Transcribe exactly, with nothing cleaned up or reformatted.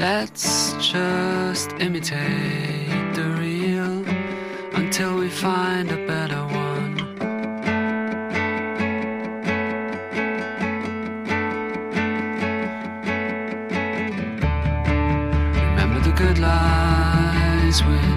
Let's just imitate the real until we find a better one. Remember the good lies we